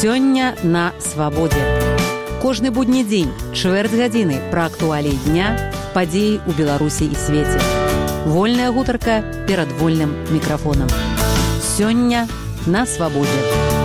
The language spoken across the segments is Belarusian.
Сёння на свабодзе. Кожны будні дзень, чвэрць гадзіны пра актуаліі дня, падзеі ў Беларусі і свеце. Вольная гутарка перад вольным мікрафонам. Сёння на свабодзе.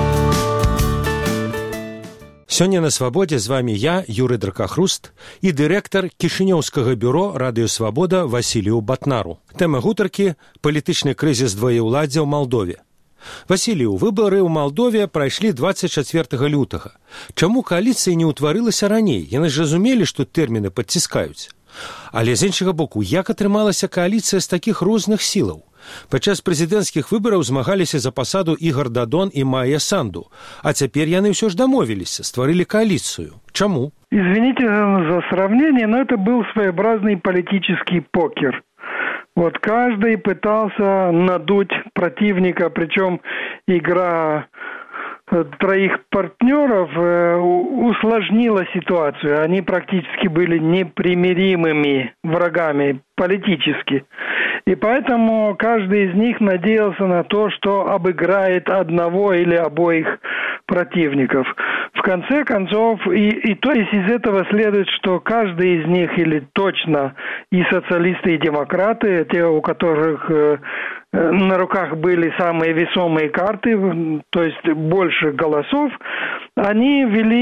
Сёння на свабодзе з вами я, Юрый Дракахруст, і дырэктар Кішынёўскага бюро радыёсвабода Васілію Батнару. Тэма гутаркі – палітычны крызіс двоеўладдзя ў Малдове. Васілію, выбары ў Малдове прайшлі 24 лютага. Чаму кааліцыя не ўтварылася раней? Яны ж разумелі, што тэрміны падціскаюць. Але з іншага боку, як атрымалася кааліцыя з такіх розных сілаў? Падчас прэзідэнцкіх выбараў змагаліся за пасаду Ігор Дадон і Майя Санду. А цяпер яны ўсё ж дамовіліся, стварылі коалицию. Чаму? Извините за сравнение, но это был своеобразный политический покер. Вот каждый пытался надуть противника, причем игра троих партнеров усложнила ситуацию. Они практически были непримиримыми врагами политически. И поэтому каждый из них надеялся на то, что обыграет одного или обоих противников. В конце концов, то есть из этого следует, что каждый из них, или точно и социалисты, и демократы, те, у которых на руках были самые весомые карты, то есть больше голосов, они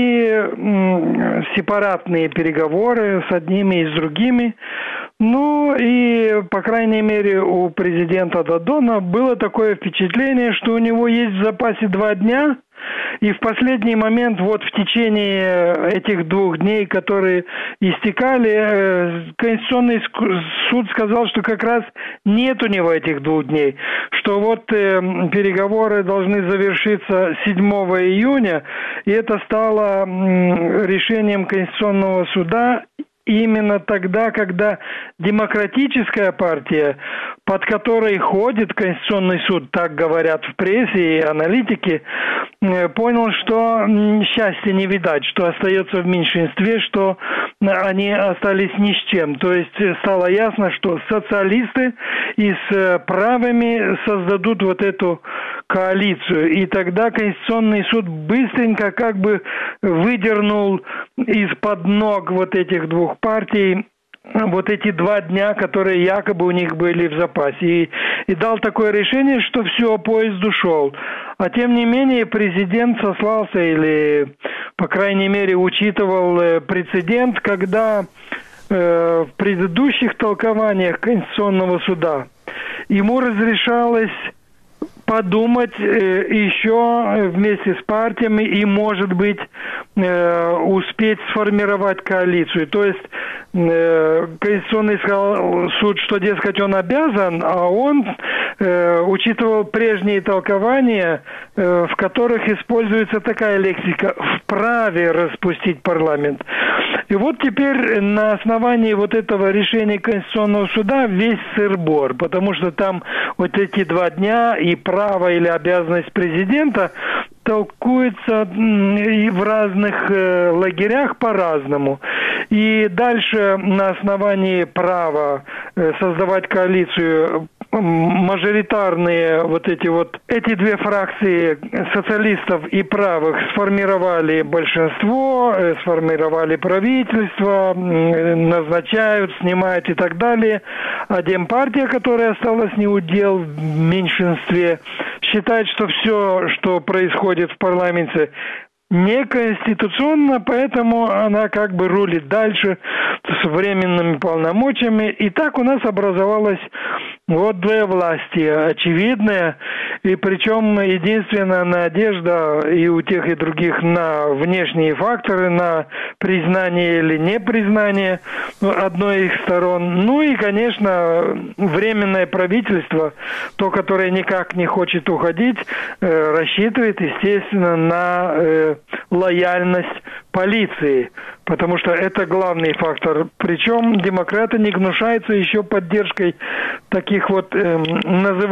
вели сепаратные переговоры с одними и с другими. Ну и, по крайней мере, у президента Дадона было такое впечатление, что у него есть в запасе 2 дня, и в последний момент, вот в течение этих 2 дней, которые истекали, Конституционный суд сказал, что как раз нет у него этих 2 дней, что вот переговоры должны завершиться 7 июня, и это стало решением Конституционного суда именно тогда, когда демократическая партия, под которой ходит Конституционный суд, так говорят в прессе и аналитики, понял, что счастья не видать, что остается в меньшинстве, что они остались ни с чем. То есть стало ясно, что социалисты и с правыми создадут вот эту коалицию. И тогда Конституционный суд быстренько как бы выдернул из-под ног вот этих 2 партий вот эти 2 дня, которые якобы у них были в запасе. И дал такое решение, что все, поезд ушел. А тем не менее президент сослался или, по крайней мере, учитывал прецедент, когда в предыдущих толкованиях Конституционного суда ему разрешалось подумать еще вместе с партиями и, может быть, успеть сформировать коалицию. То есть Конституционный суд, что, дескать, он обязан, а он учитывал прежние толкования, в которых используется такая лексика «вправе распустить парламент». И вот теперь на основании вот этого решения Конституционного суда весь сыр-бор, потому что там вот эти 2 дня и право или обязанность президента толкуется и в разных лагерях по-разному. И дальше на основании права создавать коалицию мажоритарные эти 2 фракции социалистов и правых сформировали большинство, сформировали правительство, назначают, снимают и так далее. А Демпартия, которая осталась неудел в меньшинстве, считает, что все, что происходит в парламенте, неконституционно, поэтому она как бы рулит дальше с временными полномочиями. И так у нас образовалось вот 2 власти очевидные, и причем единственная надежда и у тех, и других на внешние факторы, на признание или непризнание одной из сторон. Ну и, конечно, временное правительство, то, которое никак не хочет уходить, рассчитывает, естественно, на лояльность полиции, потому что это главный фактор. Причем демократы не гнушаются еще поддержкой таких вот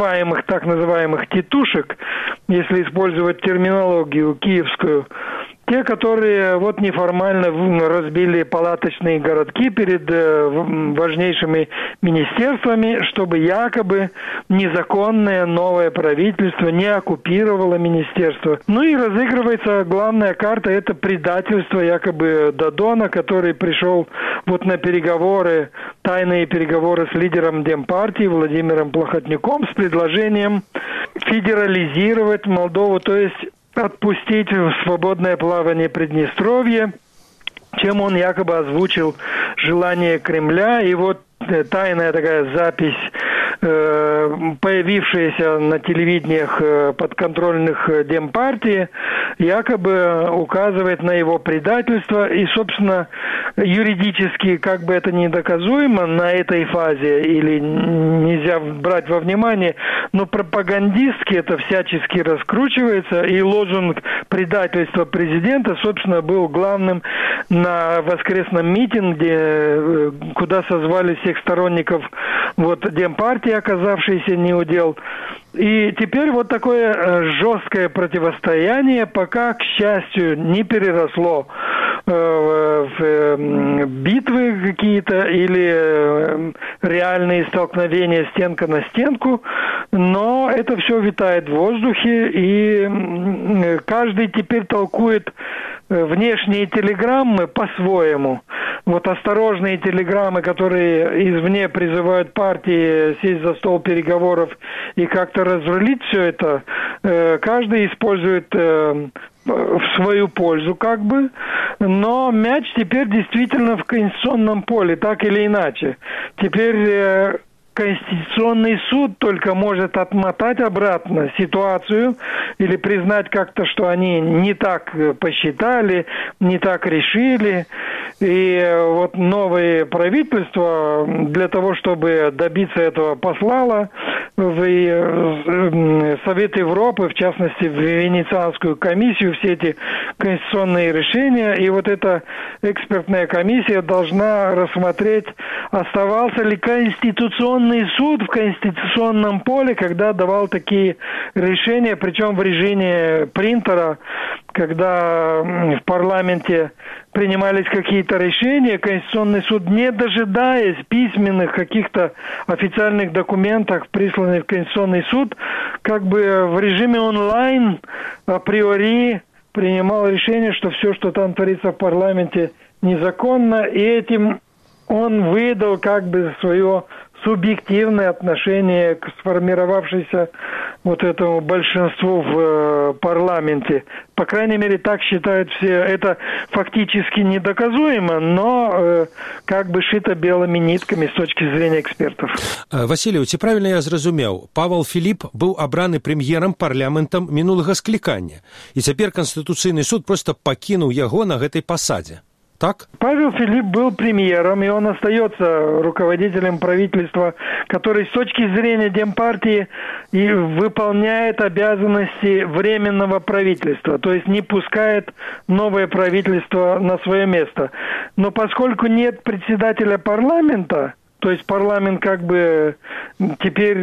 так называемых тетушек, если использовать терминологию киевскую, те, которые вот неформально разбили палаточные городки перед важнейшими министерствами, чтобы якобы незаконное новое правительство не оккупировало министерство. Ну и разыгрывается главная карта, это предательство якобы Додона, который пришел вот на переговоры, тайные переговоры с лидером Демпартии Владимиром Плохотнюком с предложением федерализировать Молдову, то есть отпустить в свободное плавание Приднестровье, чем он якобы озвучил желание Кремля. И вот тайная такая запись, появившаяся на телевидениях подконтрольных Демпартии, якобы указывает на его предательство. И, собственно, юридически, как бы это ни доказуемо на этой фазе или нельзя брать во внимание, но пропагандистски это всячески раскручивается. И лозунг предательства президента, собственно, был главным на воскресном митинге, куда созвали всех сторонников вот Демпартии, оказавшейся неудел. И теперь вот такое жесткое противостояние пока, к счастью, не переросло в битвы какие-то или реальные столкновения стенка на стенку, но это все витает в воздухе, и каждый теперь толкует внешние телеграммы по-своему. Вот осторожные телеграммы, которые извне призывают партии сесть за стол переговоров и как-то разрулить все это, каждый использует в свою пользу как бы, но мяч теперь действительно в конституционном поле, так или иначе. Теперь Конституционный суд только может отмотать обратно ситуацию или признать как-то, что они не так посчитали, не так решили. И вот новое правительство для того, чтобы добиться этого, послало в Совет Европы, в частности в Венецианскую комиссию, все эти конституционные решения. И вот эта экспертная комиссия должна рассмотреть, оставался ли Конституционный суд в конституционном поле, когда давал такие решения, причем в режиме принтера, когда в парламенте принимались какие-то решения, Конституционный суд, не дожидаясь письменных каких-то официальных документов, присланных в Конституционный суд, как бы в режиме онлайн априори принимал решение, что все, что там творится в парламенте, незаконно, и этим он выдал как бы свое субъективное отношение к сформировавшейся вот этому большинству в парламенте. По крайней мере, так считают все. Это фактически недоказуемо, но как бы шито белыми нитками с точки зрения экспертов. Василий, ці правильно я зразумеў, Павел Філіп быў абраны прэм'ерам парламентам мінулага склікання, і цяпер Конституцыйны суд просто пакінуў яго на гэтай пасадзе. Так? Павел Филипп был премьером, и он остается руководителем правительства, который с точки зрения Демпартии и выполняет обязанности временного правительства, то есть не пускает новое правительство на свое место. Но поскольку нет председателя парламента, то есть парламент как бы теперь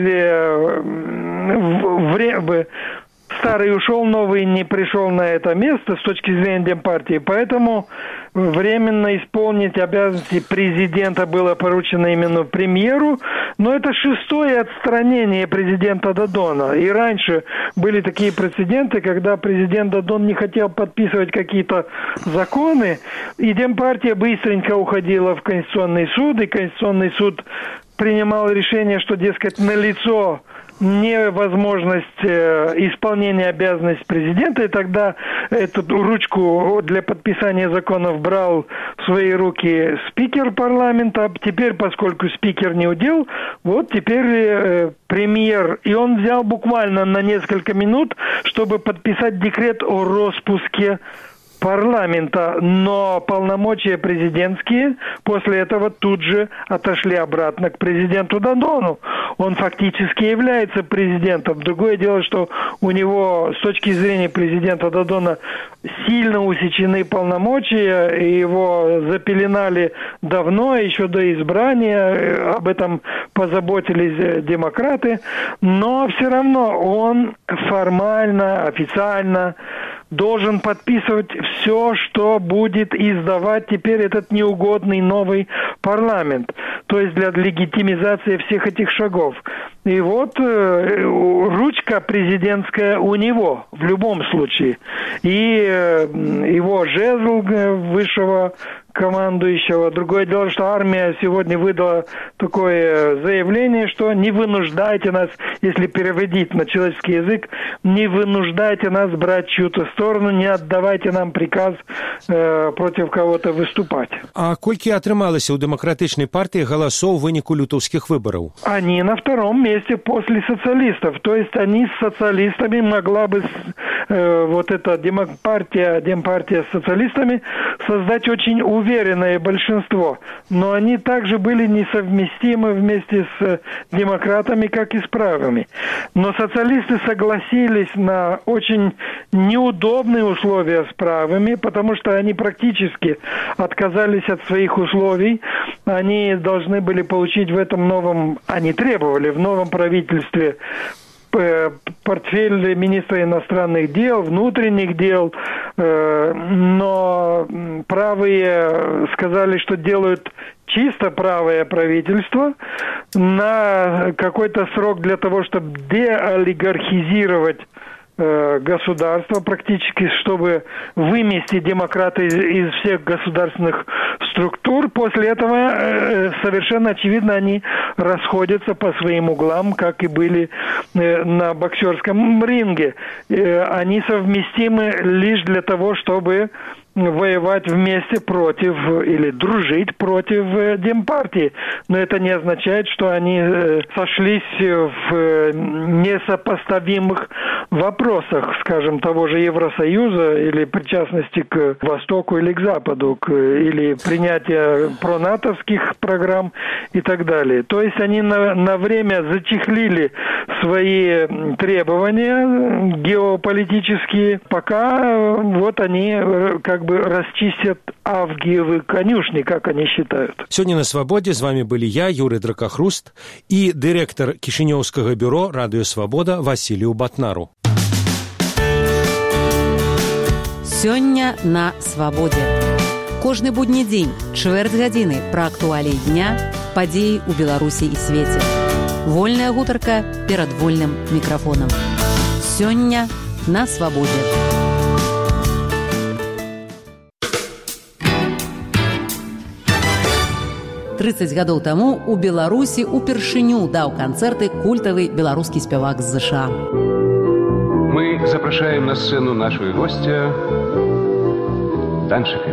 старый ушел, новый не пришел на это место с точки зрения Демпартии, поэтому временно исполнить обязанности президента было поручено именно премьеру, но это шестое отстранение президента Додона. И раньше были такие прецеденты, когда президент Додон не хотел подписывать какие-то законы, и Демпартия быстренько уходила в Конституционный суд, и Конституционный суд принимал решение, что, дескать, налицо невозможность исполнения обязанностей президента, и тогда эту ручку для подписания законов брал в свои руки спикер парламента. Теперь, поскольку спикер не удел, вот теперь премьер, и он взял буквально на несколько минут, чтобы подписать декрет о распуске парламента, но полномочия президентские после этого тут же отошли обратно к президенту Додону. Он фактически является президентом. Другое дело, что у него с точки зрения президента Додона сильно усечены полномочия, и его запеленали давно, еще до избрания, об этом позаботились демократы, но все равно он формально, официально должен подписывать все, что будет издавать теперь этот неугодный новый парламент. То есть для легитимизации всех этих шагов. И вот ручка президентская у него в любом случае. И его жезл высшего командующего. Другое дело, что армия сегодня выдала такое заявление, что не вынуждайте нас, если переводить на человеческий язык, не вынуждайте нас брать чью-то сторону, не отдавайте нам приказ против кого-то выступать. А колькі атрымалася ў дэмакратычнай партыі галасоў у выніку лютаўскіх выбараў? Они на втором месте после социалистов. То есть они с социалистами могла бы вот эта демпартия с социалистами создать очень уверенное большинство. Но они также были несовместимы вместе с демократами, как и с правыми. Но социалисты согласились на очень неудобные условия с правыми, потому что они практически отказались от своих условий. Они должны были получить в этом новом, они требовали в новом правительстве портфель министра иностранных дел, внутренних дел, но правые сказали, что делают чисто правое правительство на какой-то срок для того, чтобы деолигархизировать государства практически, чтобы вымести демократы из всех государственных структур. После этого совершенно очевидно они расходятся по своим углам, как и были на боксерском ринге. Они совместимы лишь для того, чтобы воевать вместе против или дружить против демпартии. Но это не означает, что они сошлись в несопоставимых вопросах, скажем, того же Евросоюза или причастности к Востоку или к Западу, или принятия пронатовских программ и так далее. То есть они на время зачехлили свои требования геополитические, пока вот они как бы расчистят авгиевы конюшни, как они считают. Сегодня на «Свободе» с вами были я, Юрий Дракахруст, и директор Кишиневского бюро «Радио Свобода» Василию Батнару. Сёння на «Свободе». Кожны будні дзень, чвэрць гадзіны пра актуаліі дня, падзеі ў Беларусі і свеце. Вольная гутарка перад вольным мікрафонам. Сёння на «Свободе». «30 гадоў таму у Беларусі упершыню даў канцэрты культавы беларускі спявак з США. Мы запрашаем на сцену нашего гостя Данчика.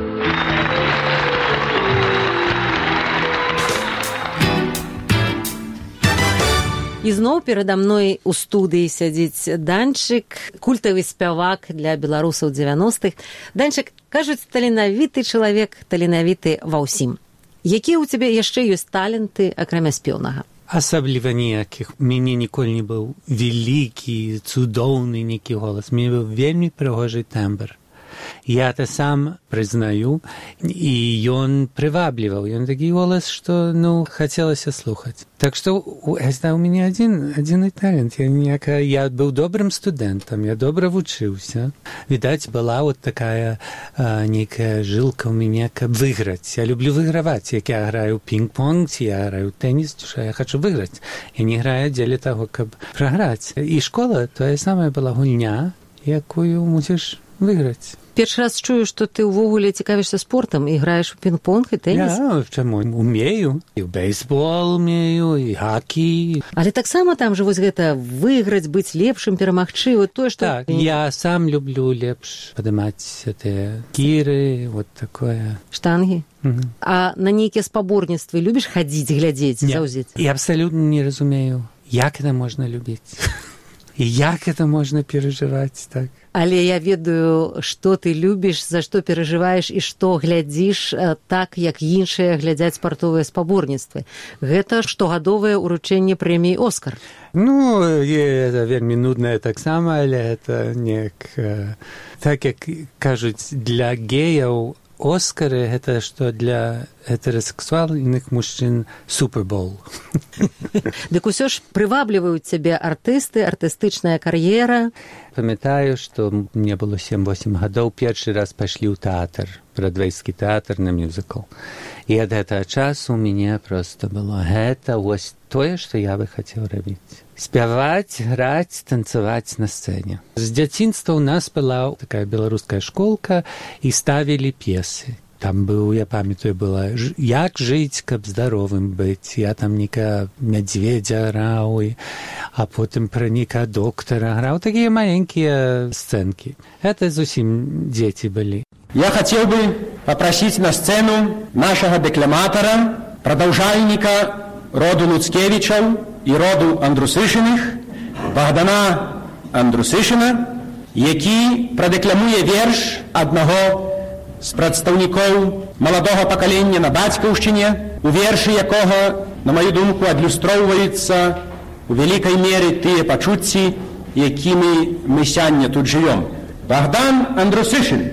І зноў перада мной у студыі сядзіць Данчык, культавы спявак для беларусаў 90-х. Данчык, кажуць, таленавіты чалавек, таленавіты ва ўсім. Якія ў цябе яшчэ ёсць таленты, акрамя спеўнага? Асабліва ніякіх. У мяне ніколі не быў вялікі, цудоўны нейкі голас. У мяне быў вельмі прыгожы тэмбр. Я это сам прызнаю, і ён прывабліваў. Ён такі голас, што, хацелася слухаць. Так што у мяне адзіны талент. Я быў добрым студэнтам, я добра вучыўся. Відаць, была вот такая нейкая жылка ў мяне, каб выйграць. Я люблю выйграваць. Як я граю пінг-понг, ці я граю тэніс, што я хачу выйграць. Я не граю дзеля таго, каб праграць. І школа тая самая была гульня, якую мусіш выйграць. Першы раз чую, што ты ўвогуле цікавішся спортам і граеш у пінг-понг і тэніс. Чаму? Умею. І ў бейсбол умею, і хакі. Але таксама там жа вось гэта выйграць, быць лепшым, перамагчы, вот тое, што... Так, я сам люблю лепш падымаць гэтыя гіры, вот такое. Штангі? А на нейкія спаборніцтвы любіш хадзіць, глядзець, заўзець? Я абсалютна не разумею, як это можна любіць. І як это можна перажываць, так. Але я ведаю, што ты любіш, за што перажываеш і што глядзіш так, як іншыя глядзяць спартовыя спаборніцтвы. Гэта штогадовае ўручэнне прэміі «Оскар». Это вельмі нуднае таксама, але это неяк... Так, як кажуць, для геяў «Оскары» — гэта што для гетерасексуальных мужчин супербол. Дык усё ж прывабліваюць цябе артысты, артыстычная кар'ера. Памятаю, што мне было 7-8 гадоў, першы раз пайшлі ў тэатр, брадвейскі тэатр на мюзікл. І ад гэтага часу ў мяне проста было гэта вось тое, што я бы хацеў рабіць. Спяваць, граць, танцаваць на сцэне. З дзяцінства ў нас была такая беларуская школка і ставілі п'есы. Там быў, я памятаю, была «Як жыць, каб здаровым быць». Я там нейкага мядзведзя граў, а потым пра нейкага доктара граў. Такія маленькія сцэнкі. Это зусім дзеці былі. Я хотел бы попросить на сцену нашего декламатора, продолжальника роду Луцкевичев и роду Андрусишиных, Богдана Андрусишина, який продекламує вірш одного з представників молодого покоління на Батьківщині, у вірші якого, на мою думку, адлюстровуються у великій мірі ті почутті, якими ми сьогодні тут живемо. Богдан Андрусишин.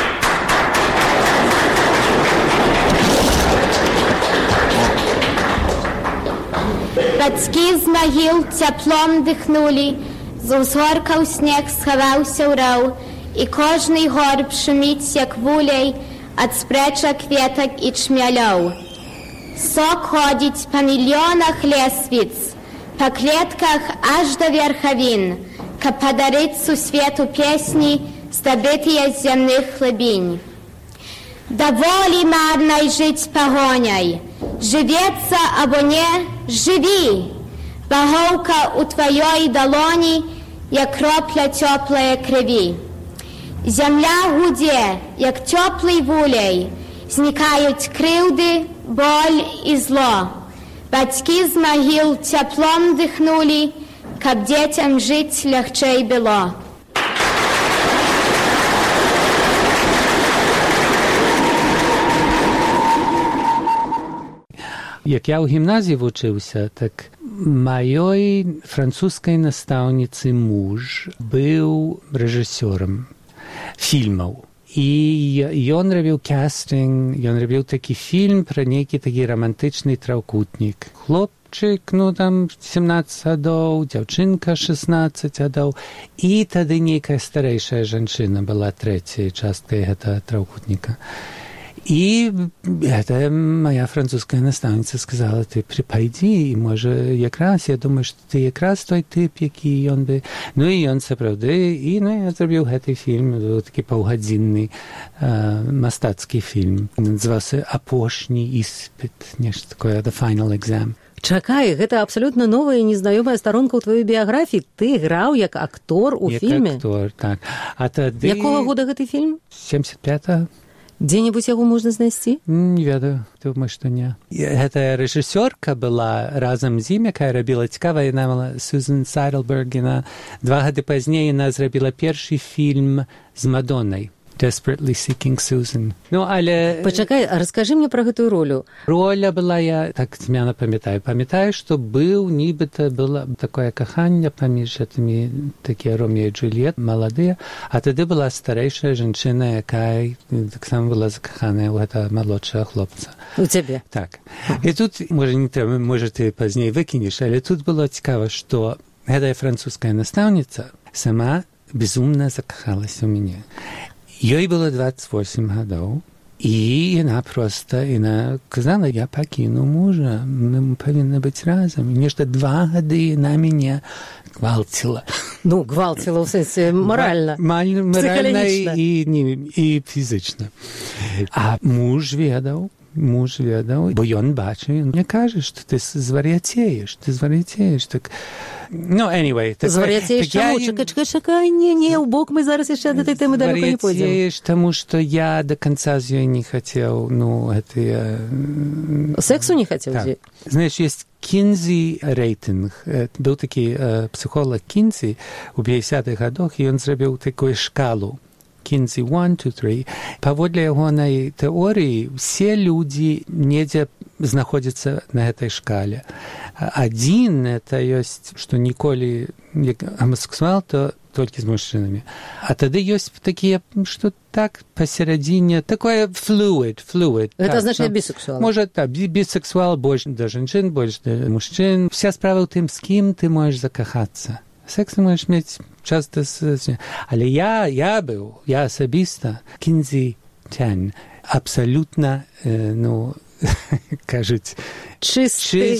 Бацькі з магіл цяплом дыхнулі, з узгоркаў снег схаваўся ў раў, і кожны горб шуміць, як вулей, ад спрэчак кветак і чмялёў. Сок ходзіць па мільёнах лесвіц, па клетках аж да верхавін, каб падарыць сусвету песні, здабытыя з зямных глыбінь. Даволі марнай жыць пагоняй, жывецца або не, жыві! Багоўка ў тваёй далоні, як кропля цёплае крыві. Зямля гудзе, як цёплый вулей, знікаюць крыўды, боль і зло. Бацькі з магіл цяплом дыхнулі, каб дзецям жыць лягчэй было. Як я ў гімназіі вучыўся, так маёй французскай настаўніцы муж быў рэжысёрам фільмаў. І ён рабіў кастынг, ён рабіў такі фільм пра нейкі такі рамантычны траўкутнік. Хлопчык, там 17 гадоў, дзяўчынка 16 гадоў. І тады нейкая старэйшая жанчына была трэцяй часткай гэтага траўкутніка. І гэта моя французская настаўніца сказала, ты прыпайдзі, і можа якраз, я думаю, што ты якраз той тып, які ён бы... Ну і ён сапраўды, і я зрабіў гэты фільм, быў такі паўгадзінны мастацкі фільм. Называўся «Апошні іспыт», нешта такое, «The Final Exam». Чакай, гэта абсалютна новая і незнаёмая старонка ў тваёй біяграфіі. Ты граў як актор у фільме? Як актор, так. А тады... Якога года гэты фільм? 75-го. Дзе-небудзь яго можна знайсці? Не ведаю, думаю, што не. Гэта рэжысёрка была разам з ім, якая рабіла цікава, яна мала Сюзан Сайдлберг, яна 2 гады пазней яна зрабіла першы фільм з Мадоннай. Desperately Seeking Susan. Але... Пачакай, а раскажы мне пра гэтую ролю. Роля была, я так змяна памятаю. Памятаю, што быў, нібыта, было такое каханне паміж гэтымі, такія Ромео і Джульет, маладыя, а тады была старэйшая жанчына, якая таксама была закаханая ў гэта малодшага хлопца. У цябе? Так. І тут, можа ты пазней выкінеш, але тут было цікава, што гэтая французская настаўніца сама безумна закахалася ў мяне. Ёй было 28 гадоў, і яна казала, я пакіну мужа, мы павінны быць разам. І нешта 2 гады яна мяне гвалціла. Гвалціла ў сэнсе маральна, псіхалагічна і фізічна. А муж ведаў, бо ён бачыў, ён мне кажа, што ты звар'яцееш, так... anyway. Звар'яцееш чаму? Чакай, не, у бок мы зараз яшчэ да этой тэмы далёка не пойдзем. Звар'яцееш, таму што я да канца з ёй не хацеў, гэтыя... Сексу не хацеў? Так. Знаеш, ёсць Кінзі рэйтынг. Быў такі псіхолог Кінзі ў 50-х гадах, і ён зрабіў такую шкалу. Кінзі 1, 2, 3. Паводле ягонай тэорыі, усе людзі недзе знаходзяцца на гэтай шкале. Адзін, это ёсць, што ніколі, як гомасексуал, то только с мужчинами. А тогда есть такие, что так посередине, такое fluid. Это означает бисексуал? Может, да, бисексуал больше до женщин, больше до мужчин. Вся справа в том, с кем ты можешь закохаться. Секс ты можешь иметь часто Але я особисто кінзітян. Абсолютно, кажуть, чистые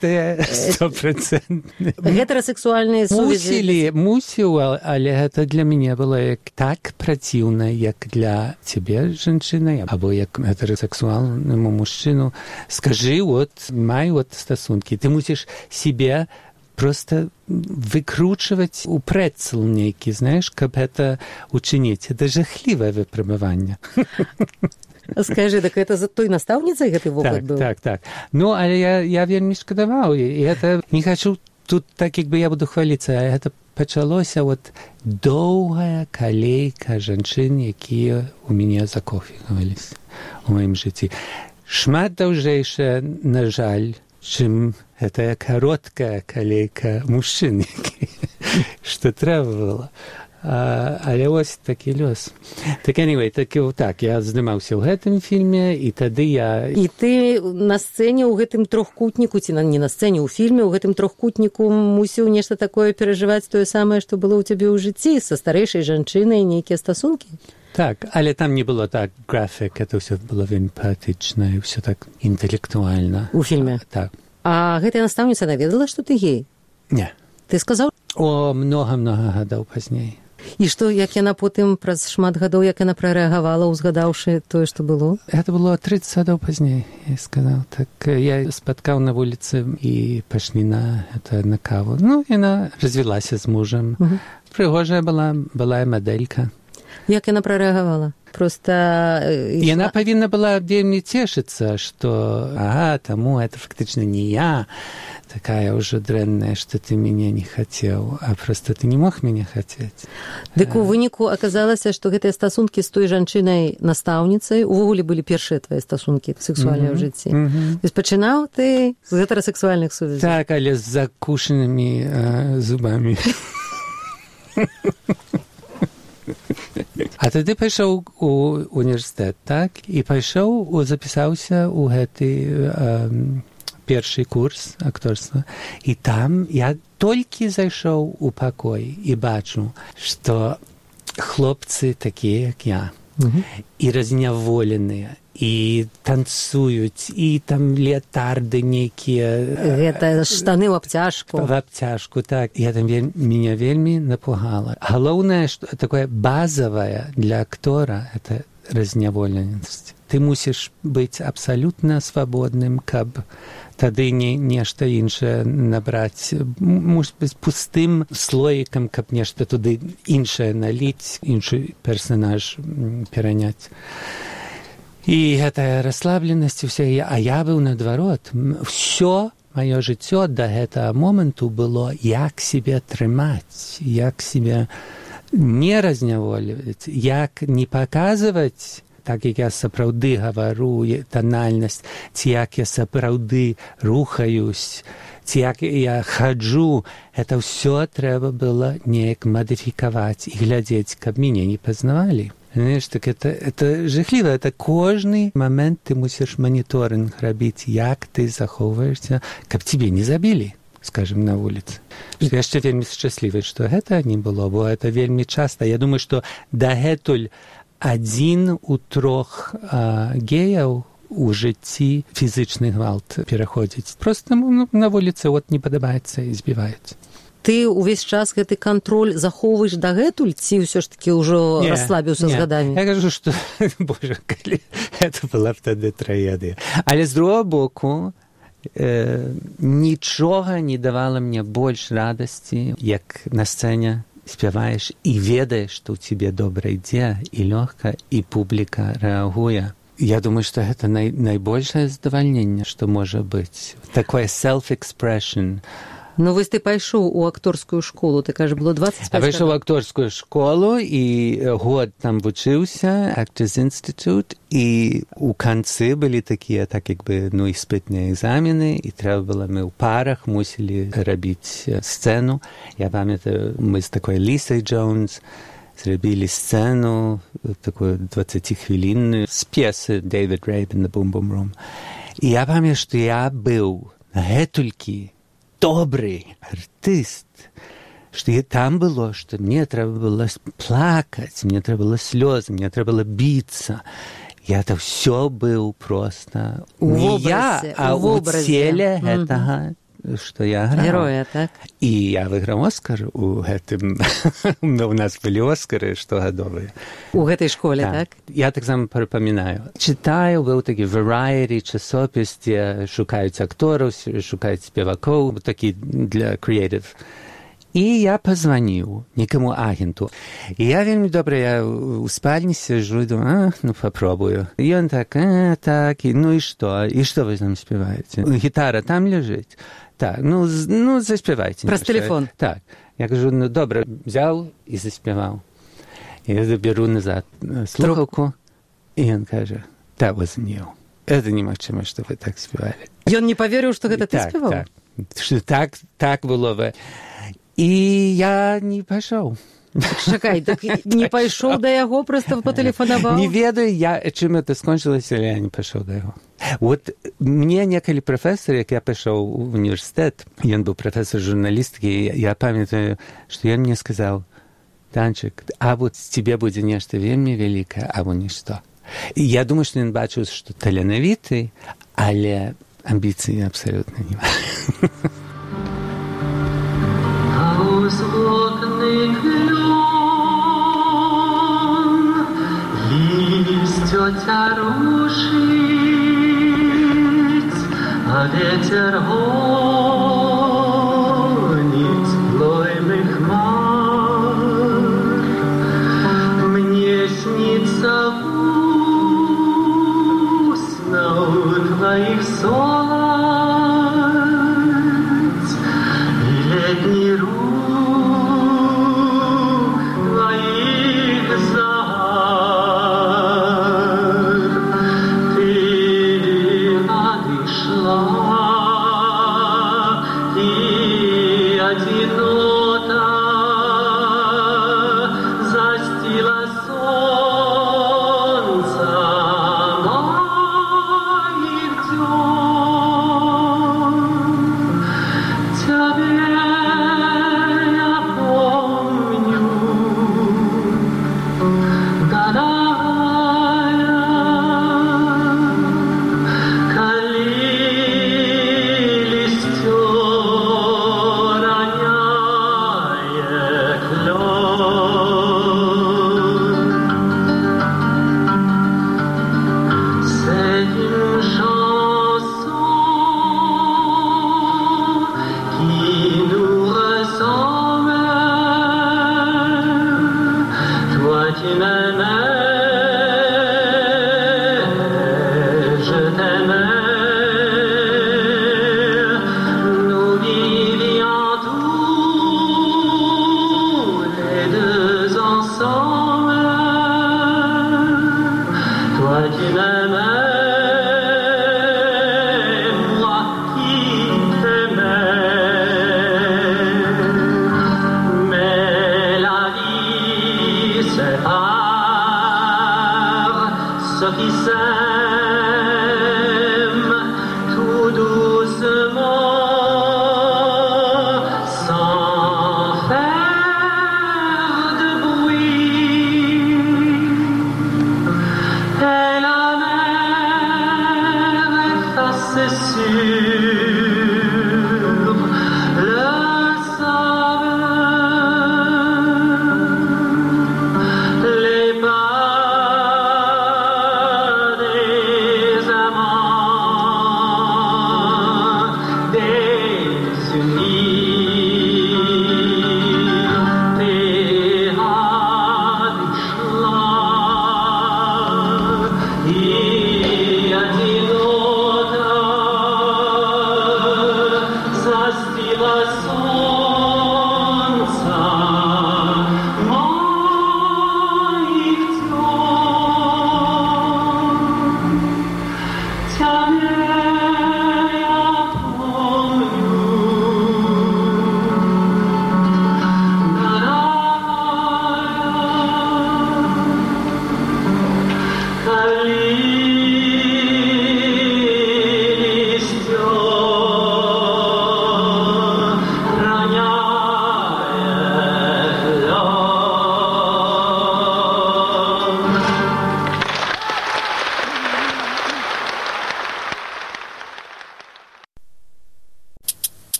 100%. Гетерасексуальные сувязі. Мусіў, але гэта для мяне было так праціўна, як для цябе, жанчына, або як гетерасексуальнаму мужчыну. Скажы, май стасункі. Ты мусіш себе просто выкручивать у прэцэл нейкі, знаешь, каб гэта учыніць. Это жахлівае выпрабаванне. Скажи, так это за той настаўніцай гэты вопыт быў? Так. Але я вельмі шкадаваў. І это не хочу тут так, як бы я буду хваліцца, а гэта пачалося доўгая калейка жанчын, якія у мяне закохваліся у маім жыцці. Шмат даўжэйшая, на жаль, чым гэтая кароткая калейка мужчын, што трэба было. Але ось такі лёс. Так, anyway, так, я здымаўся ў гэтым фільме, і тады я... І ты на сцэне ў гэтым трохкутніку, ці не на сцэне, ў фільме, ў гэтым трохкутніку мусіў нешта такое перажываць, тое самае, што было ў цябе ў жыцці, са старэйшай жанчынай, нейкія стасункі? Так, але там не было так графік, это ўсё было вельмі паэтычна, і ўсё так інтэлектуальна. У фільме? Так. А гэтая настаўніца наведала, што ты гей? Не. Ты сказаў? Многа гадоў пазней. І што, як яна потым праз шмат гадоў, як яна прарэагавала, узгадаўшы тое, што было? Это было 30 гадоў пазней, я сказаў. Так, я спаткаў на вуліцы і пашлі на каву. Яна развілася з мужам. Прыгожая была мадэлька. Як яна прарэагавала? Яна павінна была вельмі цешыцца, што таму это фактычна не я такая ўжо дрэнная, што ты мяне не хацеў, а проста ты не мог мяне хацець. Дык у выніку аказалася, што гэтыя стасункі з той жанчынай-настаўніцай увогуле былі першыя твае стасункі сексуальныя ў жыцці. То есть пачынаў ты з гетерасексуальных сувязей? Так, але з закушанымі зубамі. А тады пайшоў у універсітэт, так? І запісаўся ў гэты першы курс акторства. І там я толькі зайшоў у пакой і бачу, што хлопцы такія, як я, і разняволеныя, і танцуюць, і там леатарды нейкія. Гэта штаны ў абцяжку. В абцяжку, так. Меня вельмі напугала. Галоўнае, што такое базавае для актора, это разняволенасць. Ты мусіш быць абсалютна свабодным, каб тады нешта іншае набраць. Мусіш быць пустым слоікам, каб нешта туды іншае наліць, іншы персанаж пераняць. І гэтая расслабленасць усе, а я быў наадварот. Всё маё жыццё да гэтага моманту было, як себе трымаць, як себе не разняволіваць, як не паказваць, так як я сапраўды гавару, танальнасць, ці як я сапраўды рухаюсь, ці як я хаджу, это ўсё трэба было неяк мадыфікаваць і глядзець, каб мяне не пазнавалі. Знаешь, так это жахліва, это кожны момент ты мусіш маніторинг рабіць, як ты захоўваешся, каб тебе не забілі, скажем, на вуліцы. Я яшчэ вельмі шчаслівы, што гэта не было, бо это вельмі часта. Я думаю, што дагэтуль 1 у 3 геяў у жыцці фізычны гвалт пераходзіць. Просто на вуліцы не падабаецца і збіваюць. Ты ўвесь час гэты кантроль захоўваеш дагэтуль, ці ўсё ж такі ўжо расслабіўся з гадамі? Я кажу, што, боже, калі гэта была б тады трагедыя. Але з другого боку, нічога не давала мне больш радасці, як на сцэне спяваеш і ведаеш, што ў цябе добра ідзе, і лёгка, і публіка рэагуе. Я думаю, што гэта найбольшае задавальненне, што можа быць. Такое self-expression. Ну, вось ты пайшоў у акторскую школу, ты кажаш, было 25 гадоў. Пайшоў у акторскую школу і год там вучыўся, Actors Institute, і у канцы былі такія, так як бы, ну, іспытныя экзамены, і трэба было, мы ў парах мусілі рабіць сцэну. Я памятаю, мы з такой Лісай Джонс зрабілі сцэну, такую 20-хвілінную, з п'есы David Rabe in the Boom Boom Room. І я памятаю, што я быў гэтулькі добрый артист, што там было, што мне трэба было плакаць, мне трэба было слёзы, мне трэба было біцца. Я это ўсё быў проста не я, а ў целе гэтага, што я граў. Героя, так? І я выйграў Оскар у гэтым. У нас былі Оскары штогадовыя. У гэтай школе, так? Я таксама прыпамінаю. Чытаю, быў такі Variety часопіс, дзе шукаюць актораў, шукаюць спевакоў, такі для creative. І я пазваніў некаму агенту. І я вельмі добра, я ў спальні сижу і думаю, ну, попробую. І ён так, так, і ну і што? І што вы там спеваеце? Гітара там ляжыць? Так, ну заспявайце. Праз телефон? Так. Я кажу, ну, добра, взял і заспяваў. Я заберу назад слухаўку, і ён кажа, that wasn't you. Это немагчыма, што вы так спявалі. Ён не поверыў, што гэта ты спяваў? Так, што так было бы. І я не пайшоў. Чакай, так не пайшоў да яго, проста патэлефанаваў? Не ведаю, чым это скончылася, але я не пайшоў да яго. Вот мне некалі прафесар, як я пайшоў у універсітэт, ён быў прафесар журналістыкі, я памятаю, што ён мне сказаў, Танчык, а вот тебе будзе нешта вельмі вялікае, або нішто. І я думаю, што ён бачыў, што таленавіты, але амбіцыі абсалютна няма. Злотный клен, листья рушить, а ветер гонит плойных хмар. Мне снится вкусно у твоих солнц и летний рук. Ты надышла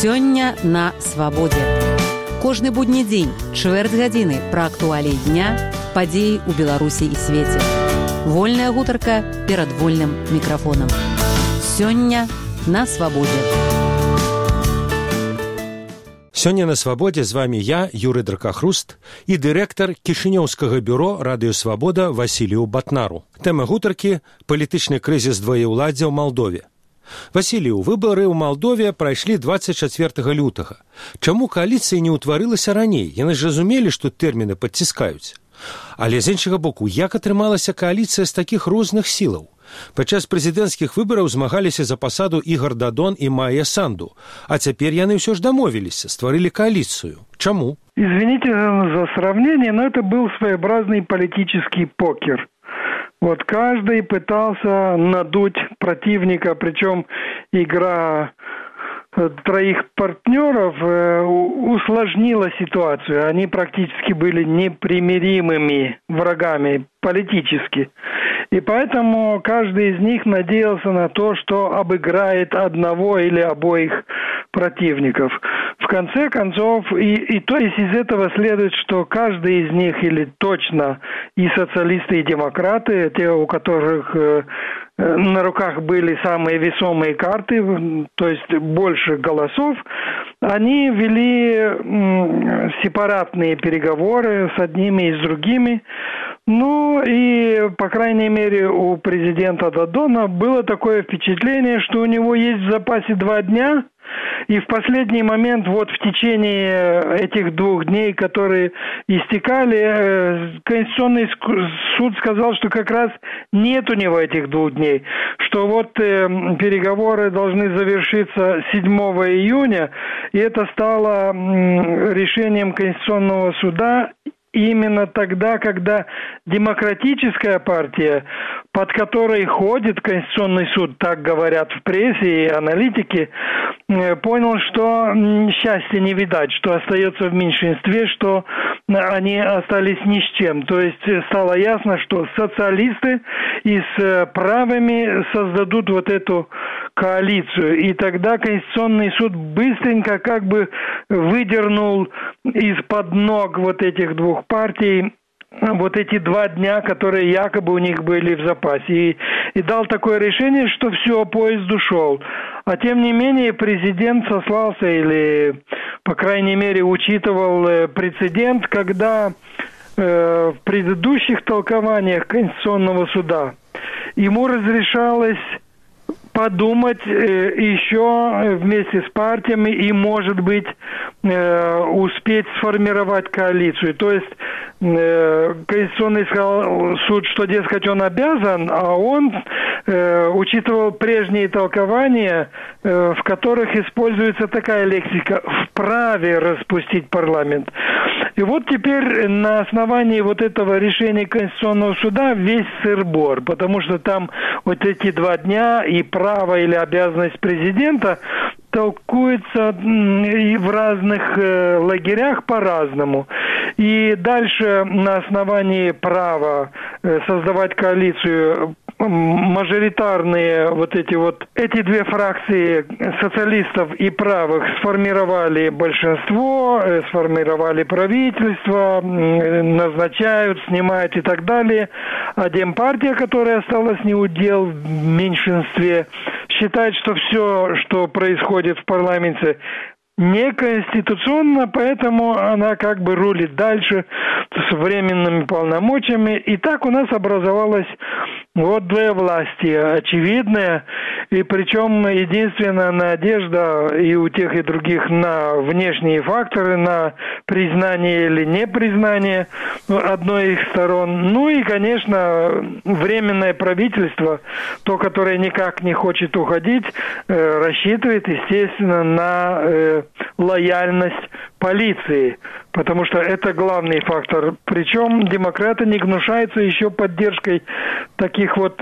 Сёння на свабодзе. Кожны будні дзень, чвэрць гадзіны пра актуаліі дня, падзеі ў Беларусі і свеце. Вольная гутарка перад вольным мікрафонам. Сёння на свабодзе. Сёння на свабодзе з вами я, Юрый Дракахруст, і дырэктар Кішынёўскага бюро радыё Свабода Васілію Батнару. Тэма гутаркі – палітычны крызіс двоеўладдзя ў Малдове. Васілію, выбары ў Малдове прайшлі 24 лютага. Чаму кааліцыя не ўтварылася раней? Яны ж разумелі, што тэрміны падціскаюць. Але з іншага боку, як атрымалася кааліцыя з такіх розных сілаў? Падчас прэзідэнцкіх выбараў змагаліся за пасаду Ігор Дадон і Майя Санду, а цяпер яны ўсё ж дамовіліся, стварылі кааліцыю. Чаму? Извините за сравнение, но это был своеобразный политический покер. Вот каждый пытался надуть противника, причем игра троих партнеров усложнила ситуацию. Они практически были непримиримыми врагами политически. И поэтому каждый из них надеялся на то, что обыграет одного или обоих противников. В конце концов, то есть из этого следует, что каждый из них, или точно и социалисты, и демократы, те, у которых на руках были самые весомые карты, то есть больше голосов, они вели сепаратные переговоры с одними и с другими. Ну и, по крайней мере, у президента Дадона было такое впечатление, что у него есть в запасе 2 дня, и в последний момент, вот в течение этих 2 дней, которые истекали, Конституционный суд сказал, что как раз нет у него этих 2 дней, что вот переговоры должны завершиться 7 июня, и это стало решением Конституционного суда именно тогда, когда демократическая партия, под которой ходит Конституционный суд, так говорят в прессе и аналитики, понял, что счастья не видать, что остается в меньшинстве, что они остались ни с чем. То есть стало ясно, что социалисты и с правыми создадут вот эту коалицию. И тогда Конституционный суд быстренько как бы выдернул из-под ног вот этих 2 партий вот эти 2 дня, которые якобы у них были в запасе. И дал такое решение, что все, поезд ушел. А тем не менее президент сослался или, по крайней мере, учитывал прецедент, когда в предыдущих толкованиях Конституционного суда ему разрешалось подумать еще вместе с партиями и, может быть, успеть сформировать коалицию. То есть Конституционный суд, что, дескать, он обязан, а он учитывал прежние толкования, в которых используется такая лексика «вправе распустить парламент». И вот теперь на основании вот этого решения Конституционного суда весь сыр-бор, потому что там вот эти 2 дня и право или обязанность президента толкуется и в разных лагерях по-разному. И дальше на основании права создавать коалицию мажоритарные эти 2 фракции социалистов и правых сформировали большинство, сформировали правительство, назначают, снимают и так далее. А Демпартия, которая осталась неудел в меньшинстве, считает, что все, что происходит в парламенте, неконституционно, поэтому она как бы рулит дальше с временными полномочиями. И так у нас образовалось вот 2 власти очевидные, и причем единственная надежда и у тех, и других на внешние факторы, на признание или непризнание одной из сторон. Ну и, конечно, временное правительство, то, которое никак не хочет уходить, рассчитывает, естественно, на лояльность полиции, потому что это главный фактор. Причем демократы не гнушаются еще поддержкой таких вот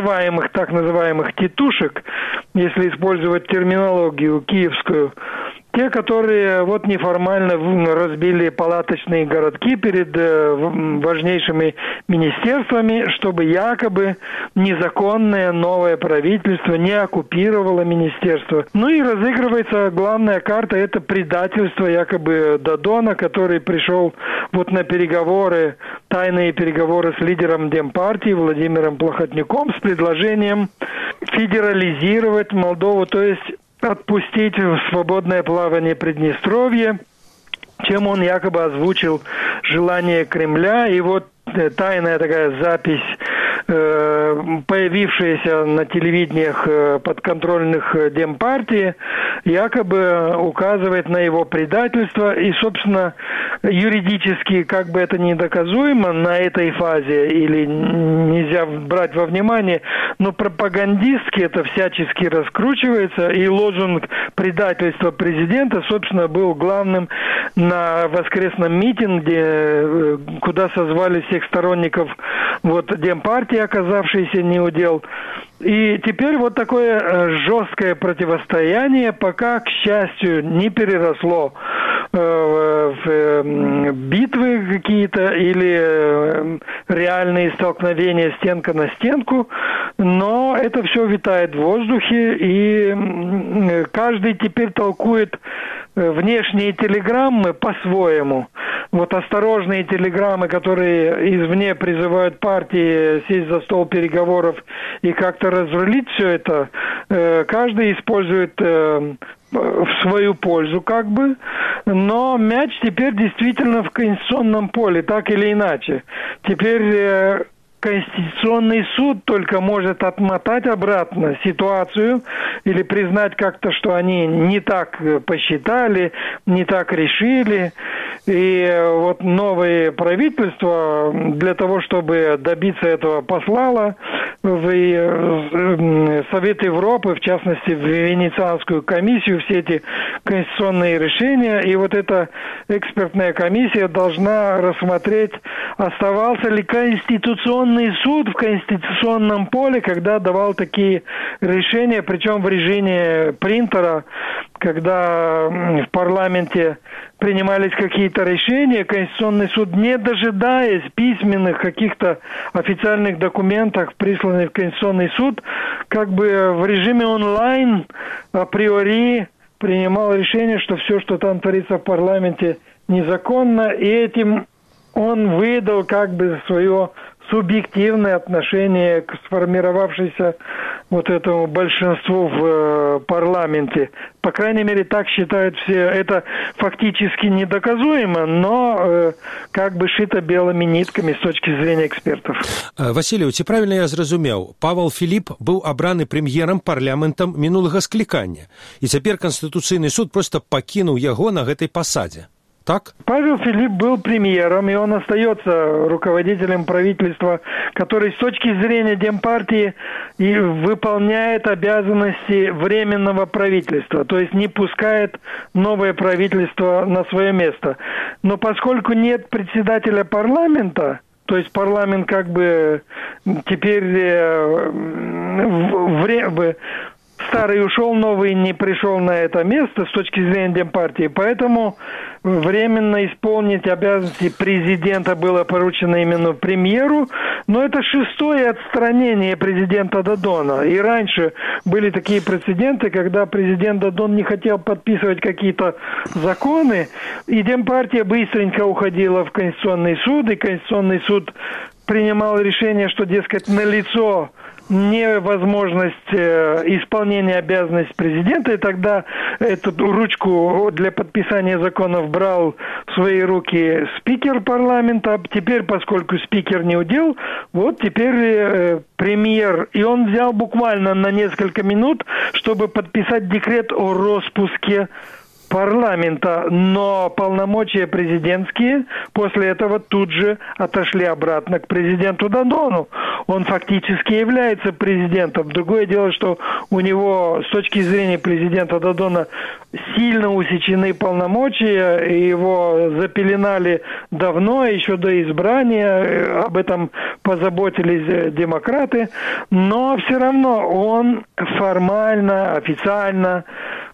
так называемых тетушек, если использовать терминологию киевскую, те, которые вот неформально разбили палаточные городки перед важнейшими министерствами, чтобы якобы незаконное новое правительство не оккупировало министерство. Ну и разыгрывается главная карта, это предательство якобы Додона, который пришел вот на переговоры, тайные переговоры с лидером Демпартии Владимиром Плохотнюком с предложением федерализировать Молдову, то есть отпустить в свободное плавание Приднестровье, чем он якобы озвучил желание Кремля. И вот тайная такая запись, появившаяся на телевидениях подконтрольных Демпартии, якобы указывает на его предательство. И, собственно, юридически, как бы это ни доказуемо на этой фазе или нельзя брать во внимание, но пропагандистски это всячески раскручивается. И лозунг предательства президента, собственно, был главным на воскресном митинге, куда созвали всех сторонников вот Демпартии, оказавшиеся неудел. И теперь вот такое жесткое противостояние пока, к счастью, не переросло в битвы какие-то или реальные столкновения стенка на стенку, но это все витает в воздухе, и каждый теперь толкует внешние телеграммы по-своему. Вот осторожные телеграммы, которые извне призывают партии сесть за стол переговоров и как-то разрулить все это, каждый использует в свою пользу как бы, но мяч теперь действительно в конституционном поле, так или иначе. Теперь Конституционный суд только может отмотать обратно ситуацию или признать как-то, что они не так посчитали, не так решили. И вот новое правительство для того, чтобы добиться этого, послало в Совет Европы, в частности в Венецианскую комиссию, все эти конституционные решения. И вот эта экспертная комиссия должна рассмотреть, оставался ли Конституционный суд в конституционном поле, когда давал такие решения, причем в режиме принтера, когда в парламенте принимались какие-то решения, Конституционный суд, не дожидаясь письменных каких-то официальных документов, присланных в Конституционный суд, как бы в режиме онлайн априори принимал решение, что все, что там творится в парламенте, незаконно, и этим он выдал как бы свое субъективное отношение к сформировавшейся вот этому большинству в парламенте. По крайней мере, так считают все. Это фактически недоказуемо, но как бы шито белыми нитками с точки зрения экспертов. Василий, ці правильно я зразумеў, Павел Філіп быў абраны прэм'ерам парламентам мінулага склікання, і цяпер Конституцыйны суд просто пакінуў яго на гэтай пасадзе. Так? Павел Филипп был премьером, и он остается руководителем правительства, который с точки зрения Демпартии и выполняет обязанности временного правительства, то есть не пускает новое правительство на свое место. Но поскольку нет председателя парламента, то есть парламент как бы теперь старый ушел, новый не пришел на это место с точки зрения Демпартии, поэтому временно исполнить обязанности президента было поручено именно премьеру, но это шестое отстранение президента Додона. И раньше были такие прецеденты, когда президент Додон не хотел подписывать какие-то законы, и Демпартия быстренько уходила в Конституционный суд, и Конституционный суд принимал решение, что, дескать, налицо невозможность исполнения обязанностей президента, и тогда эту ручку для подписания законов брал в свои руки спикер парламента. Теперь, поскольку спикер не удел, вот теперь премьер, и он взял буквально на несколько минут, чтобы подписать декрет о распуске парламента, но полномочия президентские после этого тут же отошли обратно к президенту Додону. Он фактически является президентом. Другое дело, что у него с точки зрения президента Додона сильно усечены полномочия, и его запеленали давно, еще до избрания, об этом позаботились демократы, но все равно он формально, официально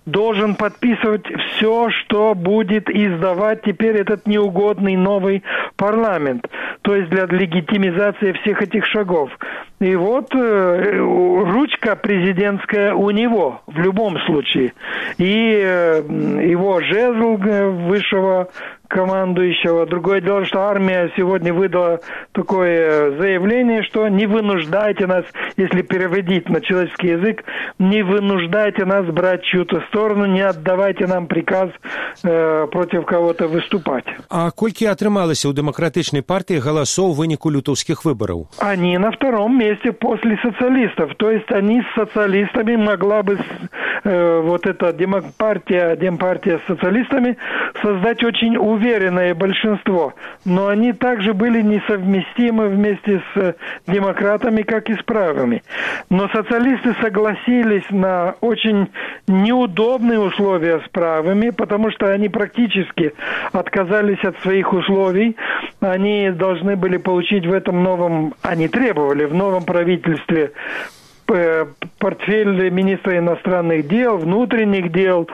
должен подписывать все, что будет издавать теперь этот неугодный новый парламент. То есть для легитимизации всех этих шагов. И вот ручка президентская у него в любом случае. И его жезл высшего командующего. Другое дело, что армия сегодня выдала такое заявление, что не вынуждайте нас, если переводить на человеческий язык, не вынуждайте нас брать чью-то сторону, не отдавайте нам приказ против кого-то выступать. А колькі атрымалася ў дэмакратычнай партыі галасоў у выніку лютаўскіх выбараў? Они на втором месте после социалистов. То есть они с социалистами могла бы вот эта демпартия с социалистами создать очень уверенное большинство. Но они также были несовместимы вместе с демократами, как и с правыми. Но социалисты согласились на очень неудобные условия с правыми, потому что они практически отказались от своих условий. Они должны были получить в этом новом, они требовали в новом правительстве портфель министра иностранных дел, внутренних дел,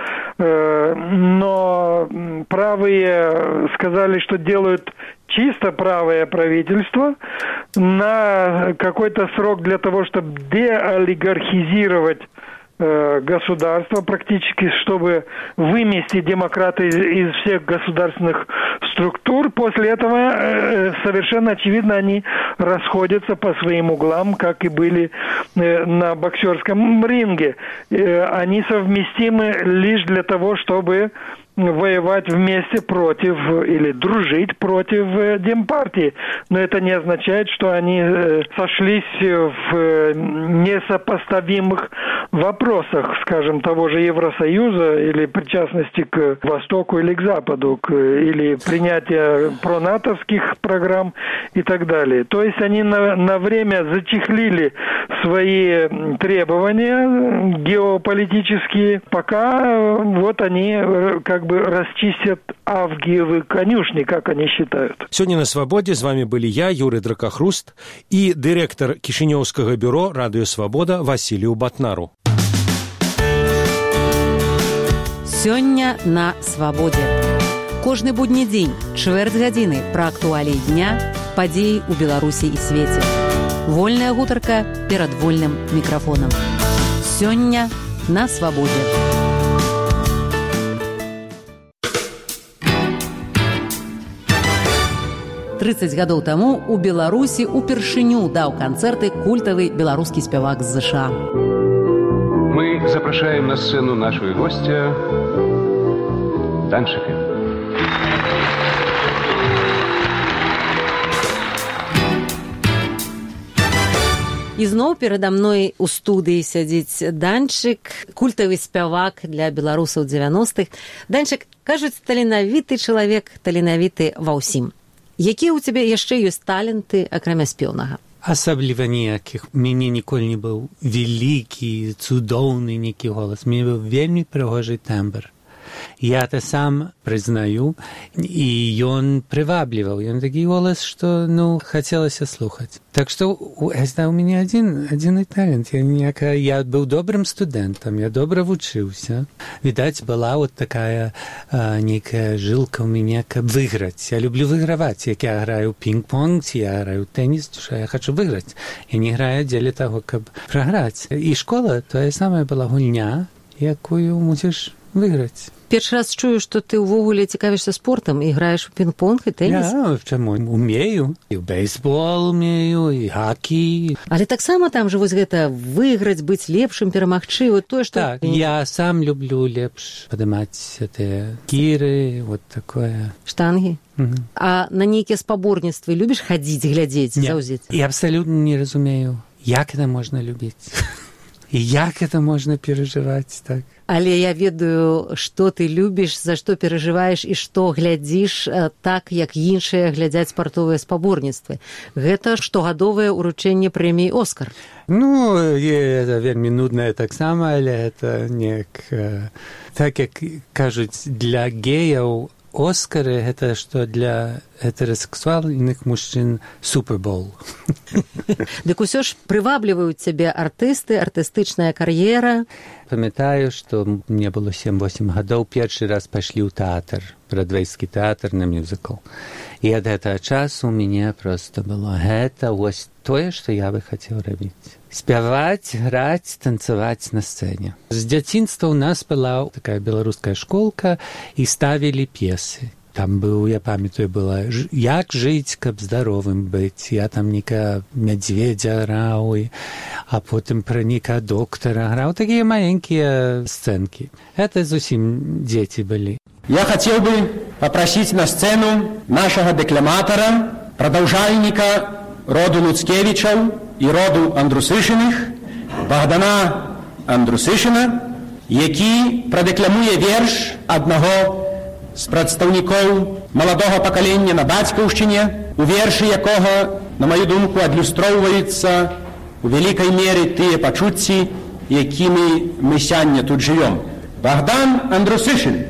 но правые сказали, что делают чисто правое правительство на какой-то срок для того, чтобы деолигархизировать государства практически, чтобы вымести демократы из всех государственных структур. После этого совершенно очевидно они расходятся по своим углам, как и были на боксерском ринге. Они совместимы лишь для того, чтобы воевать вместе против или дружить против демпартии. Но это не означает, что они сошлись в несопоставимых вопросах, скажем, того же Евросоюза или причастности к Востоку или к Западу, или принятия пронатовских программ и так далее. То есть они на время зачехлили свои требования геополитические, пока вот они как бы расчистят авгиевы конюшни, как они считают. Сегодня на «Свободе» с вами были я, Юрий Дракахруст, и директор Кишиневского бюро «Радио Свобода» Василию Батнару. Сёння на «Свободе». Кожны будні дзень, чвэрць гадзіны пра актуаліі дня, падзеі ў Беларусі і свеце. Вольная гутарка перад вольным мікрафонам. Сёння на «Свободе». «30 гадоў таму у Беларусі упершыню даў канцэрты культавы беларускі спявак з США. Мы запрашаем на сцену нашего гостя Данчика. І зноў перада мной у студыі сядзіць Данчык, культавы спявак для беларусаў 90-х. Данчык, кажуць, таленавіты чалавек, таленавіты ва ўсім. Якія ў цябе яшчэ ёсць таленты, акрамя спеўнага? Асабліва ніякіх. У мяне ніколі не быў вялікі, цудоўны нейкі голас. У мяне быў вельмі прыгожы тэмбр. Я это сам прызнаю, і ён прывабліваў. Ён такі голас, што, хацелася слухаць. Так што у мяне адзіны талент. Я быў добрым студэнтам, я добра вучыўся. Відаць, была вот такая нейкая жылка ў мяне, каб выйграць. Я люблю выйграваць. Як я граю пінг-понг, ці я граю тэніс, то я хочу выйграць. Я не граю дзеля таго, каб праграць. І школа тая самая была гульня, якую мусіш выйграць. Першы раз чую, што ты ўвогуле цікавішся спортам і граеш у пінг-понг і тэніс. Чаму? Умею. І ў бейсбол умею, і хакі. Але таксама там же вось гэта выйграць, быць лепшым, перамагчы, вот тое, што... Так, я сам люблю лепш падымаць гэтыя гіры, вот такое. Штангі? А на нейкія спаборніцтвы любіш хадзіць, глядзець, заўзець? Я абсалютна не разумею, як это можна любіць. І як это можна перажываць, так? Але я ведаю, што ты любіш, за што перажываеш і што глядзіш так, як іншыя глядзяць спартовыя спаборніцтвы. Гэта штогадовае ўручэнне прэміі «Оскар». Это вельмі нуднае таксама, але это неяк... Так, як кажуць, для геяў «Оскары» — гэта што для гетерасексуальных мужчин супербол. Дык усё ж прывабліваюць цябе артысты, артыстычная кар'ера. Памятаю, што мне было 7-8 гадоў, першы раз пайшлі ў тэатр, брадвейскі тэатр на мюзікл. І ад гэтага часу ў мяне проста было гэта вось тое, што я бы хацеў рабіць. Спяваць, граць, танцаваць на сцэне. З дзяцінства ў нас была такая беларуская школка і ставілі п'есы. Там быў, я памятаю, была «Як жыць, каб здаровым быць». Я там нейкага мядзведзя граў, а потым пра нейкага доктара граў. Такія маленькія сцэнкі. Это зусім дзеці былі. Я хотел бы попросить на сцену нашего декламатора, продолжальника роду Луцкевичев и роду Андрусишиных, Богдана Андрусишина, який продекламує вірш одного з представників молодого покоління на Батьківщині, у вірші якого, на мою думку, адлюстровуються у великій мірі ті почутті, якими ми сьогодні тут живемо. Богдан Андрусишин.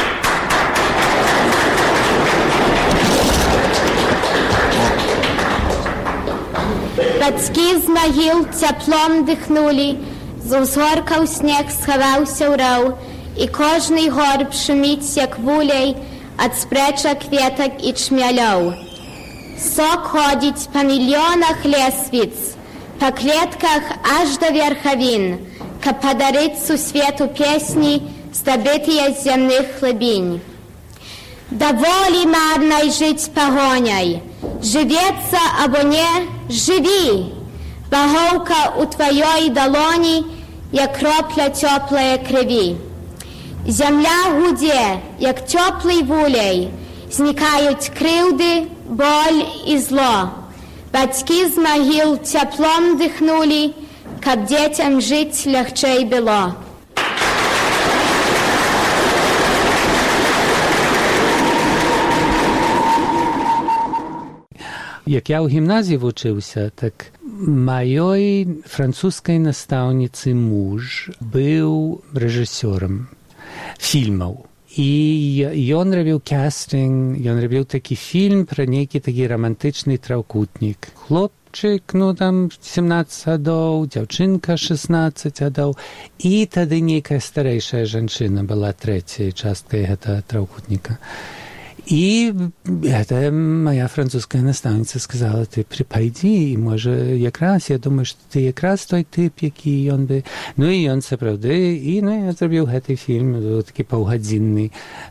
Бацькі з магіл цяплом дихнулі, з узгоркаў снег схаваўся ў раў, і кожны горб шуміць, як вулей, ад спрэчак кветак і чмялёў. Сок ходзіць па мільёнах лесвіц, па клетках аж да верхавін, каб падарыць сусвету песні, здабытыя з зямных глыбінь. Даволі марнай жыць пагоняй, жывецца або не, жыві! Вагоўка ў тваёй далоні, як кропля цёплае крыві. Зямля гудзе, як цёплый вулей, знікаюць крыўды, боль і зло. Бацькі з магіл цяплом дыхнулі, каб дзецям жыць лягчэй было. Як я ў гімназіі вучыўся, так маёй французскай настаўніцы муж быў рэжысёрам фільмаў. І ён рабіў кастынг, ён рабіў такі фільм пра нейкі такі рамантычны траўкутнік. Хлопчык, там 17 гадоў, дзяўчынка 16 гадоў. І тады нейкая старэйшая жанчына была трэцяй часткай гэтага траўкутніка. І гэта моя французская настаўніца сказала, ты прыпайдзі, і можа якраз, я думаю, што ты якраз той тып, які ён бы... Ну і ён сапраўды, і я зрабіў гэты фільм, такі паўгадзінны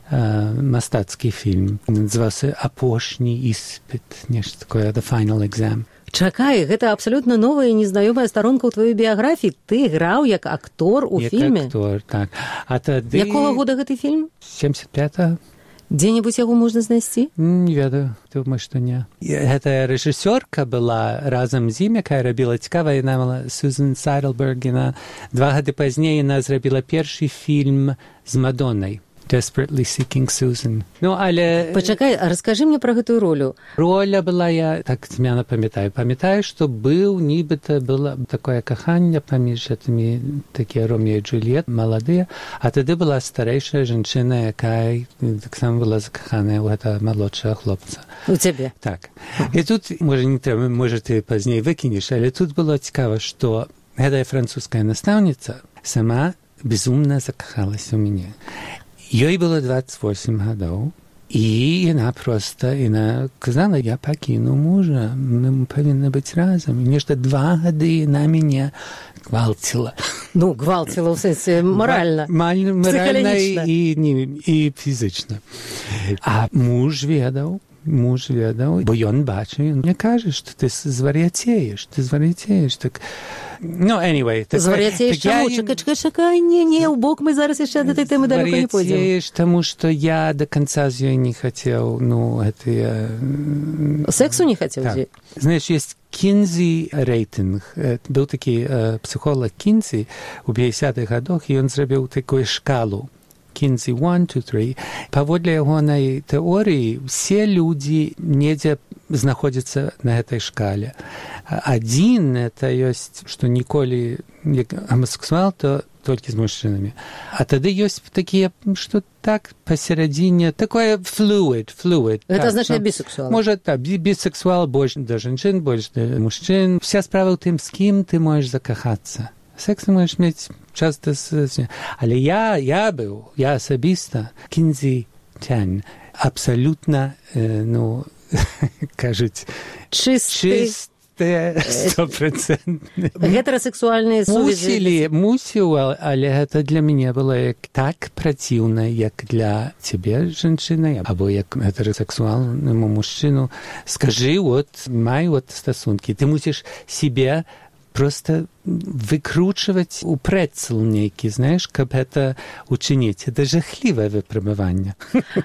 мастацкі фільм. Называўся «Апошні іспыт», нешта такое, «The Final Exam». Чакай, гэта абсалютна новая і незнаёмая старонка ў тваёй біяграфіі. Ты граў як актор у фільме? Як актор, так. А тады... Якога года гэты фільм? 75-го. Дзе-небудзь яго можна знайсці? Не ведаю, думаю, што не. Гэта рэжысёрка была разам з ім, якая рабіла цікава, яна мала Сюзан Сайдлберг, яна 2 гады пазней яна зрабіла першы фільм з Мадоннай. Desperately Seeking Susan. Але... Пачакай, а раскажы мне пра гэтую ролю. Роля была, я так змяна памятаю. Памятаю, што нібыта было такое каханне паміж гэтымі такія Ромео і Джульет, маладыя, а тады была старэйшая жанчына, якая таксама была закаханая ў гэта малодшага хлопца. У цябе? Так. І тут, можа ты пазней выкінеш, але тут было цікава, што гэтая французская настаўніца сама безумна закахалася ў мяне. Ёй было 28 гадоў, і яна казала, я пакіну мужа, мы павінны быць разам. І нешта 2 гады яна мяне гвалціла. Гвалціла ў сэнсе маральна, псіхалагічна і фізічна. А муж ведаў, бо ён бачыў, ён мне кажа, што ты звар'яцееш, так... anyway. Звар'яцееш чаму? Чакай, не, у бок мы зараз яшчэ да этой тэмы далёка не пойдзем. Звар'яцееш, таму што я да канца з ёй не хацеў, гэтыя... Сексу не хацеў з ёй? Знаеш, есть Кінзі рейтинг. Быў такі псіхолог Кінзі у 50-х гадах, і ён зрабіў такую шкалу. Кінзі 1, 2, 3. Паводле ягонай тэорыі, все людзі недзе знаходзіцца на гэтай шкале. Адзін это ёсць, што ніколі як гомасексуал, то толькі з мужчынамі. А тады ёсць такія, што так пасередине, такое fluid. Это означает бисексуал. Может, так, бисексуал больше до женщин, больше до мужчин. Вся справа в тым, з кім ты можаш закахацца. Секс ты можаш мець часто з... Але я асабіста кінзі-тянь. Абсолютно, кажуць, чисты 100%. Гетерасексуальныя сувязі. Мусіў, але гэта для мяне было як так праціўна, як для цябе, жанчына, або як гетерасексуальнаму мужчыну. Скажы, май стасункі. Ты мусіш себе просто выкручваць у прэцэл нейкі, знаеш, каб гэта учыніць. Гэта жахлівае выпрабаванне.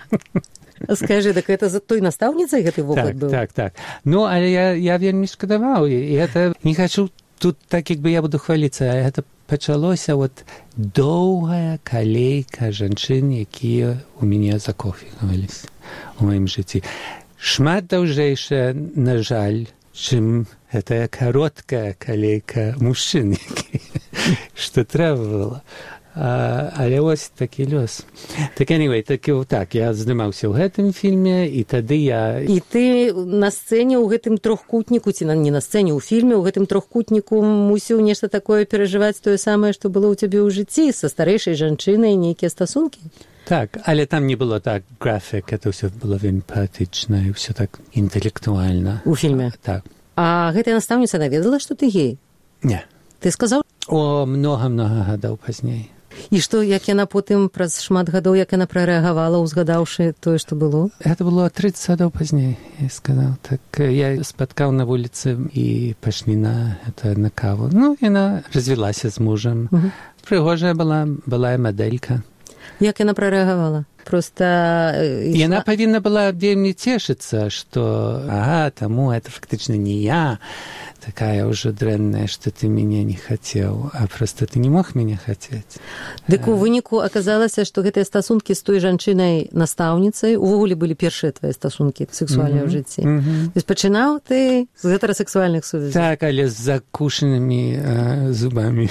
Скажи, так это за той настаўніцай гэты вопыт быў? Так. Але я вельмі шкадаваў. І гэта не хачу тут так, як бы я буду хваліцца, а гэта пачалося доўгая калейка жанчын, якія у мяне закохваліся у маім жыцці. Шмат даўжэйшая, на жаль, чым гэтая кароткая калейка мужчын, што трэба было. Але ось такі лёс. Так, anyway, так, я здымаўся ў гэтым фільме, і тады я... І ты на сцэне ў гэтым трохкутніку, ці не на сцэне, ў фільме, ў гэтым трохкутніку мусіў нешта такое перажываць, тое самае, што было ў цябе ў жыцці, са старэйшай жанчынай, нейкія стасункі? Так, але там не было так графік, это ўсё было вельмі паэтычна, і ўсё так інтэлектуальна. У фільме? Так. А гэтая настаўніца наведала, што ты гей? Не. Ты сказаў? Многа гадоў пазней. І што, як яна потым праз шмат гадоў, як яна прарэагавала, узгадаўшы тое, што было? Гэта было 30 гадоў пазней, я сказаў. Так, я спаткаў на вуліцы і пайшлі на каву. Яна развілася з мужам. Прыгожая была мадэлька. Як яна прарэагавала? Просто... Яна павінна была вельмі цешыцца, што, таму это фактычна не я, такая ўжо дрэнная, што ты мяне не хацеў, а просто ты не мог мяне хацець. Дык у выніку аказалася, што гэтыя стасункі з той жанчынай-настаўніцай увогуле былі першыя твае стасункі сексуальныя ў жыцці. То есть пачынаў ты з гетерасексуальных сувязей? Так, але з закушанымі зубамі.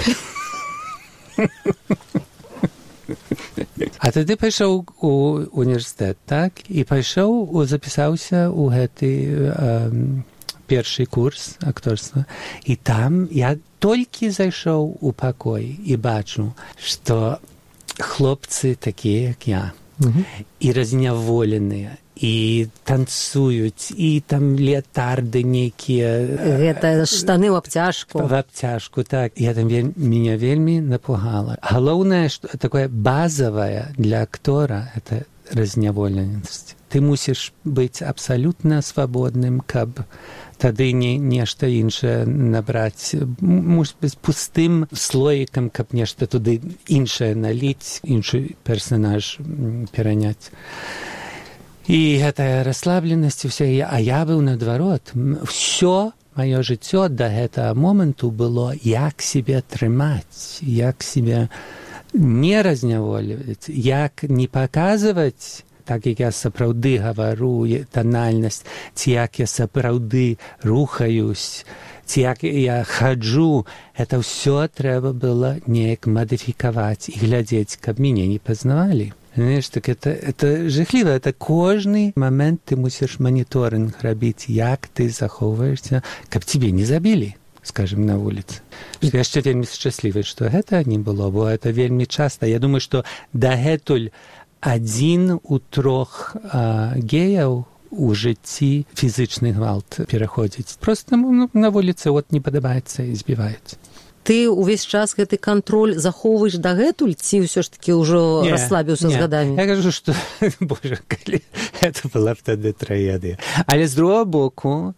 А тады пайшоў у універсітэт, так? І запісаўся ў гэты першы курс акторства. І там я толькі зайшоў у пакой і бачу, што хлопцы такія, як я, і разняволеныя, і танцуюць, і там леатарды нейкія. Гэта штаны ў абцяжку. В абцяжку, так. Меня вельмі напугала. Галоўнае, што такое базавае для актора, это разняволенасць. Ты мусіш быць абсалютна свабодным, каб тады нешта іншае набраць. Мусіш быць пустым слоікам, каб нешта туды іншае наліць, іншы персанаж пераняць. І гэтая расслабленасць, а я быў наадварот. Всё маё жыццё да гэтага моманту было, як себе трымаць, як себе не разняволіваць, як не паказваць, так як я сапраўды гавару, танальнасць, ці як я сапраўды рухаюсь, ці як я хаджу. Это ўсё трэба было неяк мадыфікаваць і глядзець, каб мяне не пазнавалі. Знаешь, так это жахліва. Это кожны момент ты мусіш моніторинг рабіць, як ты захоўваешься, каб тебе не забілі, скажем, на вуліцы. Я яшчэ вельмі шчаслівы, што гэта не было, бо это вельмі часта. Я думаю, што дагэтуль 1 у 3 геяў у жыцці фізычны гвалт пераходзіць. Просто на вуліцы не падабаецца і збіваюць. Ты увесь час гэты кантроль захоўваеш дагэтуль, ці ўсё ж такі ўжо расслабіўся з гадамі? Я кажу, што, боже, калі гэта была б тады трагедыя. Але з другого боку,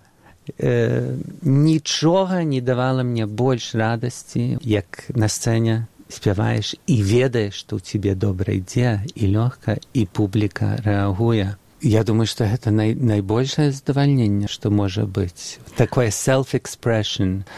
нічога не давала мне больш радасці, як на сцэне спяваеш і ведаеш, што ў цябе добра ідзе, і лёгка, і публіка рэагуе. Я думаю, што гэта найбольшае задавальненне, што можа быць. Такое self-expression.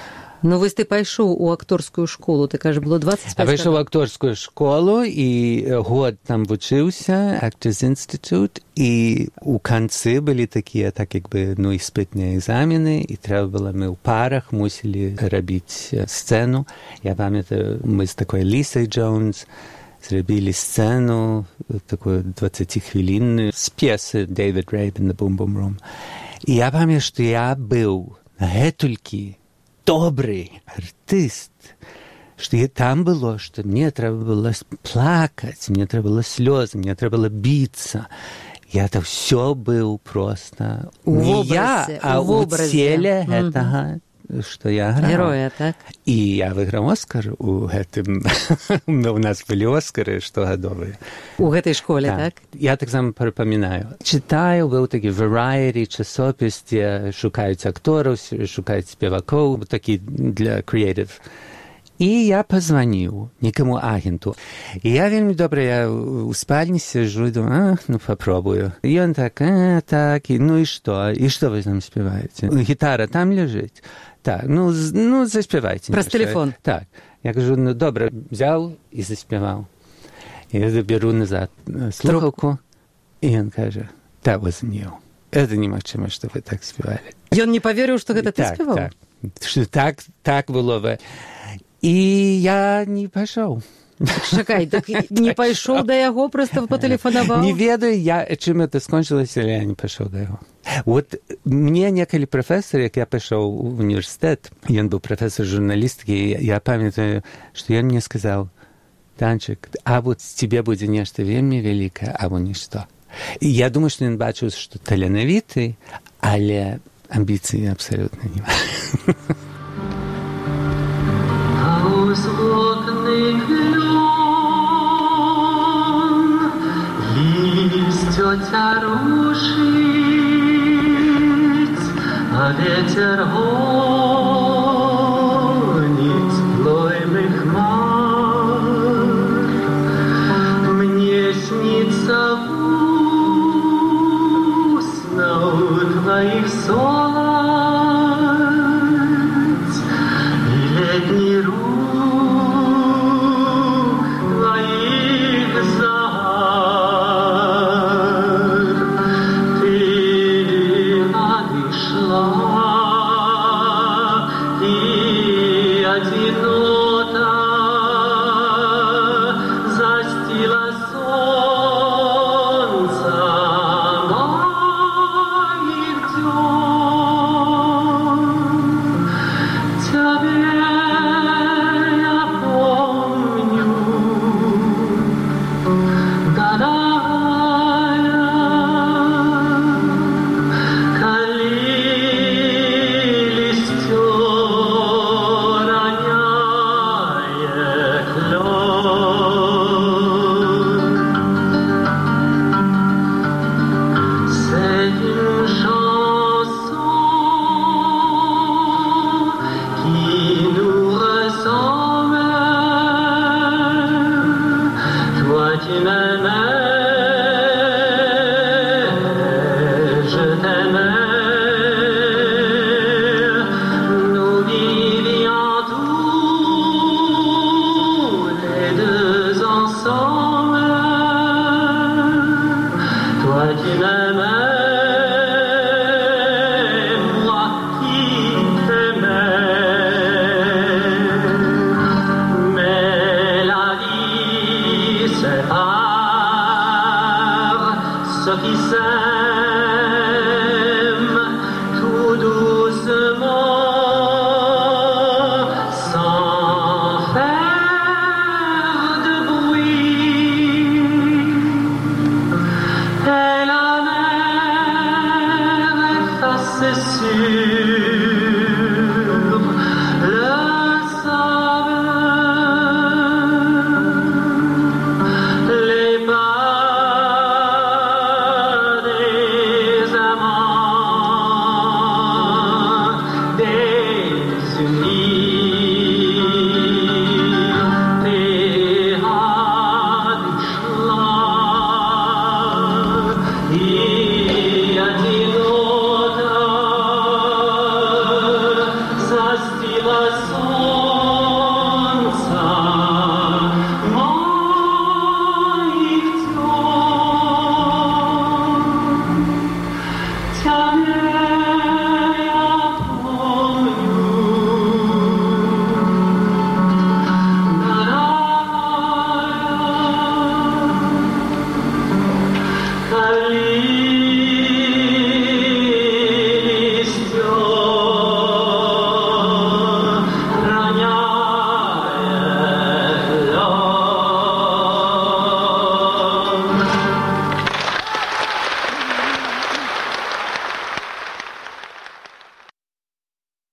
Ну, вось ты пайшоў у акторскую школу, ты кажаш, было 25 А пайшоў у акторскую школу і год там вучыўся, Actors Institute, і у канцы былі такія, так як бы, ну, іспытныя экзамены, і трэба было, мы ў парах мусілі рабіць сцэну. Я памятаю, мы з такой Лісай Джонс зрабілі сцэну, такую 20-хвілінную, з п'есы David Rabe in the Boom Boom Room. І я памятаю, што я быў гэтулькі добрый артист, что там было, что мне треба было плакать, мне треба было слезы, мне треба было биться. Я-то все был просто не образе, я, а у теле этого, что я грал. Героя, так? И я выиграл Оскар у гэтым. У нас были Оскары штогадовые. У гэтай школе, так? Я так сам припоминаю. Читаю, был такі Variety, часопіс, где шукаюць акторов, шукаюць спеваков, такі для creative. И я позвонил некому агенту. И я вельми добре, я у спальне сижу и думаю, ну попробую. И он так, так, и, ну и что? И что вы там спеваете? Гитара там лежит? Так, ну заспевайте. Про телефон. Так. Я кажу, ну добре, взял и заспевал. Я беру назад слухавку, и он каже, that wasn't you. Это немагчыма, что вы так спевали. И он не поверил, что это ты спевал? Так, что так было бы. І я не пайшоў. Чакай, так не пайшоў да яго, проста патэлефанаваў? Не ведаю, чым это скончылася, але я не пайшоў да яго. Вот мне некалі прафесар, як я пайшоў у універсітэт, ён быў прафесар журналістыкі, я памятаю, што ён мне сказаў, Данчык, а вот тебе будзе нешта вельмі вялікае, або нішто. І я думаю, што ён бачыў, што таленавіты, але амбіцыі абсалютна няма. Злотный клен, листья рушить, а ветер гонит плоймых хмар. Мне снится вкусно у твоих солнц и летний рук. на сон.